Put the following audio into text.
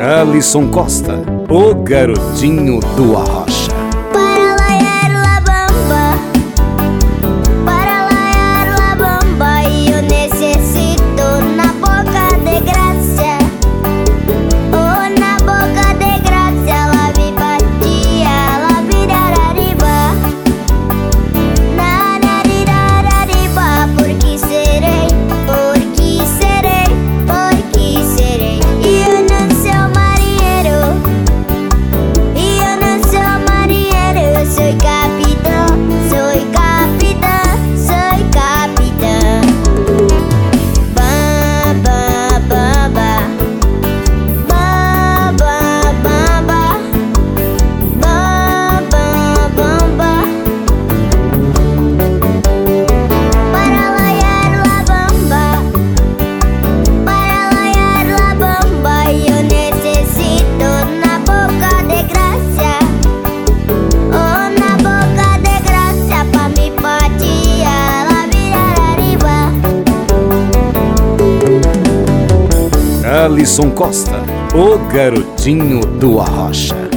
Alisson Costa, o garotinho do Arrocha. Para laiar la bamba, para laiar la bamba, eu necessito na boca de graça. Oh, na boca de graça, la vi batia, la virarariba, na narirarariba, porque serei, porque serei, porque serei. E eu não sou marinheiro, e eu não sou marinheiro, eu sou capitão, sou capitão, sou capitão. Bamba, bamba, bamba, bamba, bamba, bamba. Para laiar la bamba, para laiar la bamba, eu necessito na boca de graça. Oh, na boca de graça, pra me patia, la virarariba. Alisson Costa, o garotinho do Arrocha.